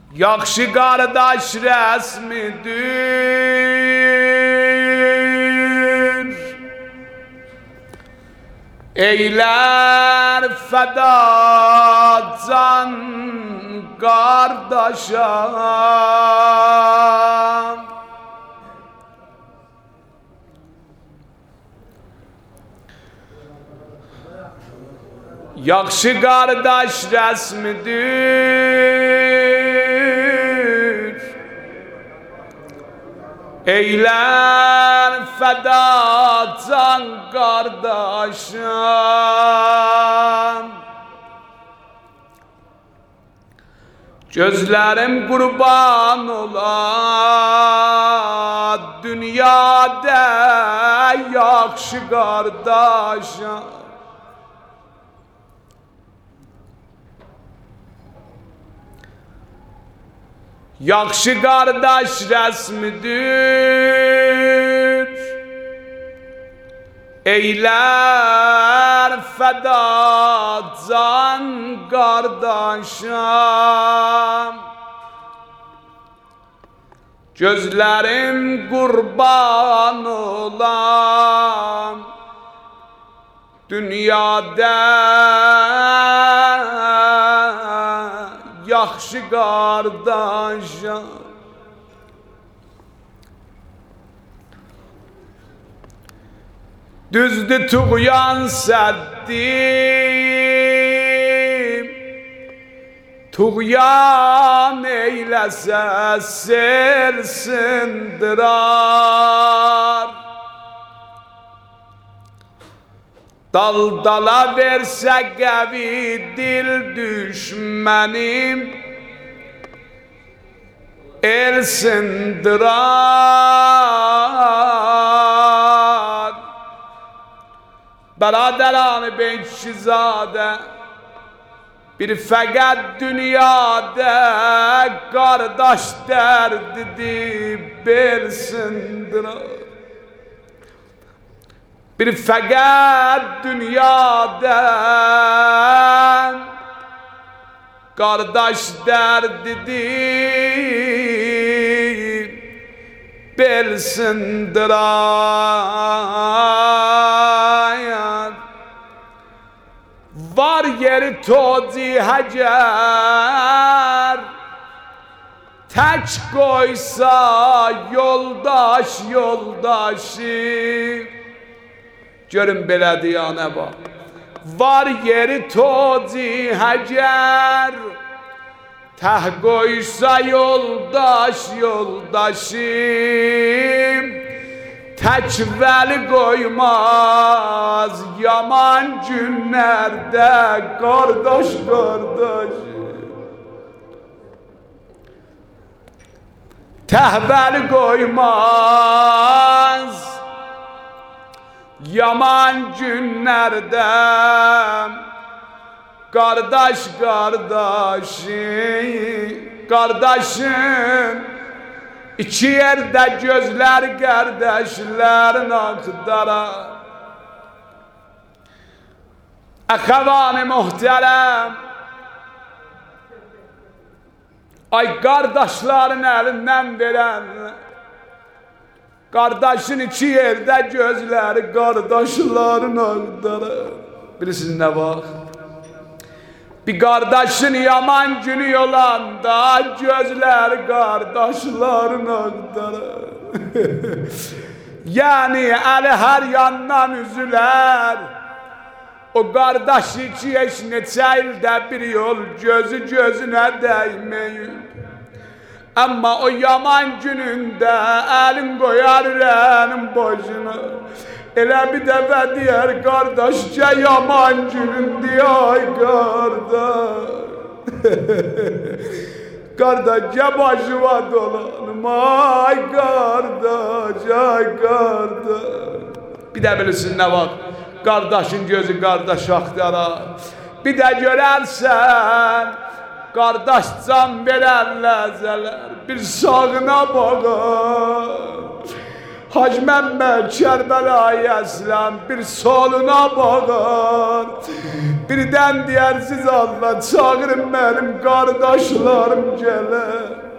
Yakşı kardeş resmidir, eyler feda can kardeşa. Yakşı kardeş resmidir, eyler feda can kardeşim. Gözlerim kurban ola dünyada yakşı kardeşim. Yakşı kardeş resmidir, eyler feda can kardeşim. Gözlerim kurban olan dünyada yakşı kardeşim. Düzdü tuğyan seddim, tuğyan eylese sel sindirar. Dal dala verse gavi dil düşmenim el sindirar. Beraderan Beyşizade bir fakat dünyada kardeş derdi bel sindirar. Bir fakat dünyada kardeş derdi bel sindirar. Var yeri tozi hacer, tek koysa yoldaş yoldaşı. Görün belə diyana bak. Var yeri tozi hacer, teh koysa yoldaş yoldaşı. Tek veli koymaz yaman günlerde kardeş kardeş. Tek veli koymaz yaman günlerde kardeş kardeşi. Kardeşim İki yerde gözler kardeşlerin akdara. Ahavan-ı muhterem, ay kardeşlerin elinden veren, kardeşin iki yerde gözleri kardeşlerin akdara. Bilirsiniz ne bak? Bir kardeşin yaman günü yolanda gözler kardeşlerin aktarır. Yani eli her yandan üzüler. O kardeş iki eş neçə ildə bir yol gözü gözüne değmeyin. Ama o yaman gününde elin koyar elin boşuna. Elə bir dəfə deyər qardaşca yaman günün deyay qardaş. Qardaşca başıma dolanım ay qardaş ay qardaş. Bir də bilirsin nə var? Qardaşın gözü qardaş axtarar. Bir də görərsən qardaş can verər ləzələr bir sağına baxar. Hacı Məmməd Kərbəlayı Əslam bir soluna bakar, birden diyersiz Allah çağırın benim kardeşlerim gele.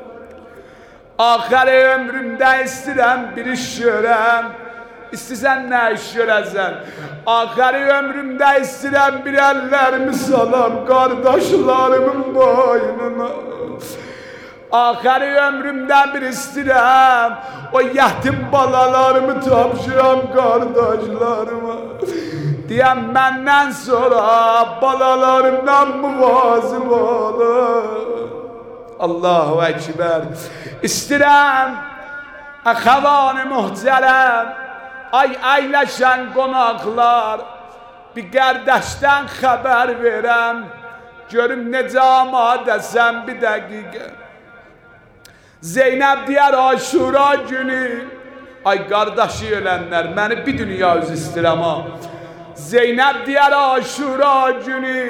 Ahir ömrümde istirəm bir iş görəm, İstəsən nə iş görəsən? Ahir ömrümdə istirəm bir əllərimi salam kardeşlerimin boynuna. Ahir ömrümdə bir istirəm o yetim balalarımı tapşıram kardeşlerime. Deyəm məndən sonra balalarımdan muvazib olun. Allahu Ekber. İstirəm əxəvan-ı muhtərəm, ay əyləşən qonaqlar, bir qardaşdan xəbər verəm, görüm necə amadəsən bir dəqiqə. Zeynəb deyər Aşura günü, ay qardaşı ölənlər, məni bir dünya üz istirəm ha. Zeynəb deyər Aşura günü,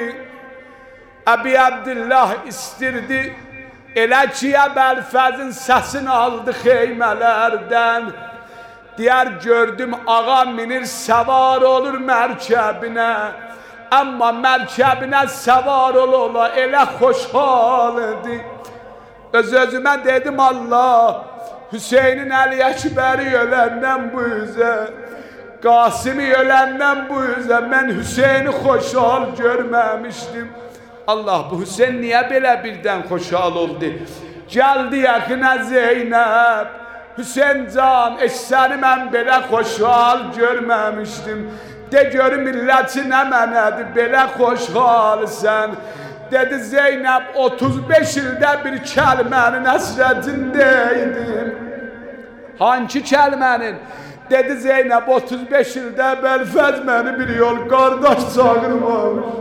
Əbi Abdillah istirdi, elə ki Əbəlfəzin səsini aldı xeymələrdən. Deyər gördüm ağa minir səvar olur mərkəbinə, amma mərkəbinə səvar ola elə xoşhal idi. Öz-özümə dedim Allah, Hüseynin Əli Əkbəri öləndən bu üzə, Qasimi öləndən bu üzə mən Hüseyni xoşhal görməmişdim. Allah, bu Hüseyin niyə belə birdən xoşhal oldu? Gəldi yaxına Zeynəb, Hüseyin can, səni mən belə xoşhal görməmişdim. De görüm milləti nə mənədir, belə xoşhalsən. Dedi Zeynəb 35 ildə bir kəlmənin əsrətindəydim. Hangi kəlmənin? Dedi Zeynəb 35 ildə Əbəlfəz məni bir yol qardaş çağırmamış.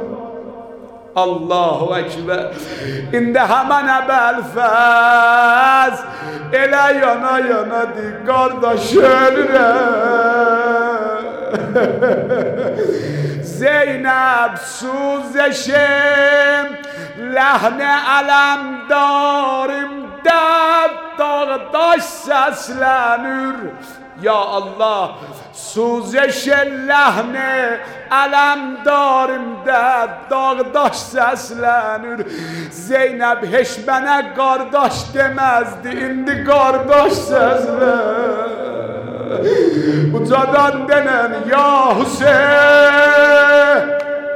Allahu Ekber. İndi həmən Əbəlfəz elə yana yana deyir, qardaş ölürəm. Zeynəb suzəşim, ləhne ələm darim, dağdaş səslənür. Ya Allah, suzəşin ləhne ələm darimdə dağdaş səslənir. Zeynəb heç mənə qardaş deməzdi, indi qardaş səslənir. Ucadan denən ya Hüseyin.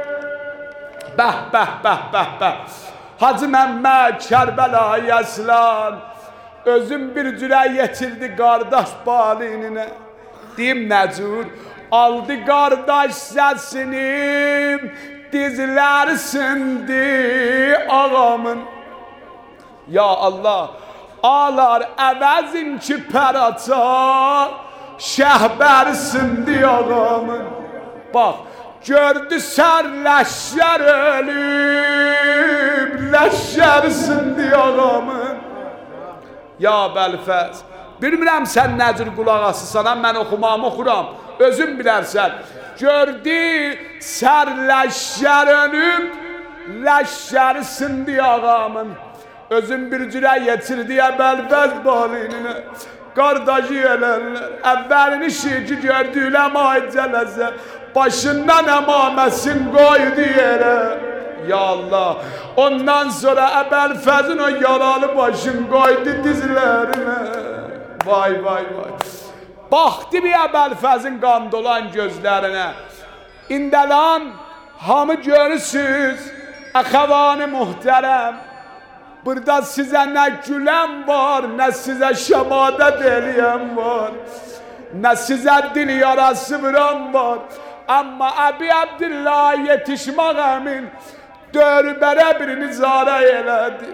Bəh, bəh, bəh, bəh, bəh. Hacı Məmməd Kərbəlayı Əslan özüm bir cürə yetirdi qardaş balinine. Deyim nəcür? Aldı qardaş səsini, dizləri sindi ağamın. Ya Allah, ağlar əvəzin ki pəraça, şəhbər sindi ağamın. Bax, gördü sər ləşşər ölüb, ləşşər sindi ağamın. Ya Bəlfəz, bilmirəm sən nəcür qulaq asısan, mən oxumamı oxuram, özün bilərsən. Gördü sər ləşşər ölüb, ləşşər sindi ağamın. Özün bir cürə yetirdi Bəlfəz balinine. Qardaşı ölənlər, əvvəlini şirki gördüylə maicələsə, başından əmaməsin qoydu yerə. Ya Allah, ondan sonra Əbəlfəzin o yaralı başın qoydu dizlərinə. Vay vay vay. Baxdı bir Əbəlfəzin qan dolan gözlərinə. İndəlan hamı görürsüz, əxəvanı muhtərəm. Burada sizə nə güləm var, nə sizə şəmadət eləyəm var, nə sizə dil yarası vuran var. Amma Əbi Abdillah yetişmək əmin dörbərə bir nizara elədi.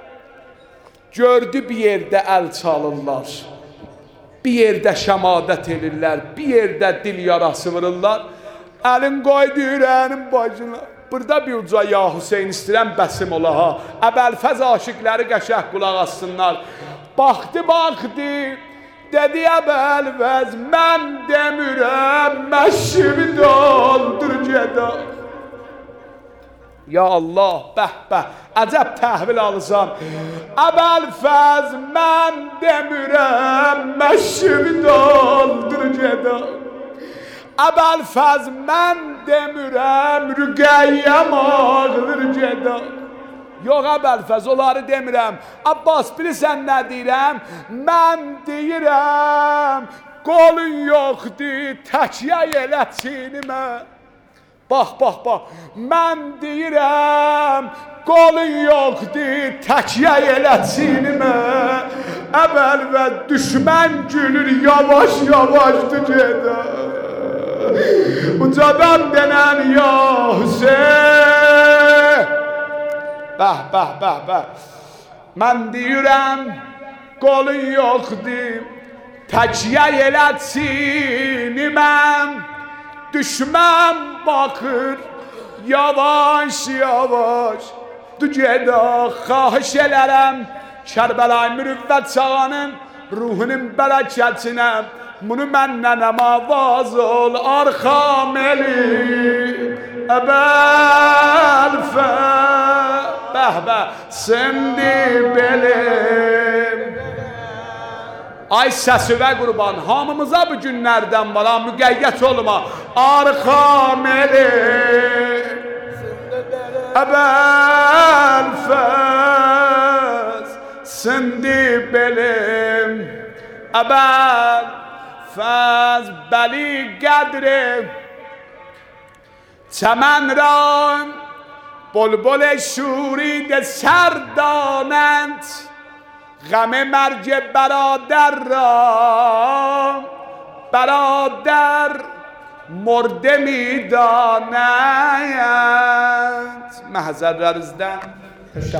Gördü bir yerdə əl çalırlar, bir yerdə şəmadət elirlər, bir yerdə dil yarası vururlar. Əlin qoydu ürəyinin başına. Burada bir uca ya Hüseyin istəyirəm bəsim ola ha. Əbəlfəz aşıqları qəşəh qulaq assınlar. Baxdı, baxdı, dedi Əbəlfəz mən demirəm, məşribi doldur gedək. Ya Allah, bəh bəh, əcəb təhvil alırsan. Əbəlfəz mən demirəm, məşib doldur geda. Əbəlfəz mən demirəm, rüqəyyəm ağılır geda. Yox Əbəlfəz, onları demirəm. Abbas, bilirsən nə deyirəm? Mən deyirəm, qolun yoxdur, təkyə elə çiynimə. Bax, bax, bax, mən deyirəm, qolun yoxdur, təkyə elə çiynimə. Əbəl və düşmən gülür, yavaş yavaşdır gedə. Ucadan denən ya Hüseyin. Bəh, bəh, bəh, bəh. Mən deyirəm, qolun yoxdur, təkyə elə çiynimə. Düşmən bakır, yavaş yavaş dügədə xahiş elərəm Kərbəlayı Mürüvvət Çağanın ruhunun bərəkətinə bunu məndən əmavaz ol arxam eli Əbəlfəz bəh bəh sindi belim. Ay səsüvə qurban, hamımıza bu günlərdən var, müqəyyət olma. Arxam eli Əbəlfəz sindi belim Əbəlfəz bəli qədri çəmən را بلبل شوریده سر دانند غم مرگ برادر را برادر مرده میدانند محضرلerinizden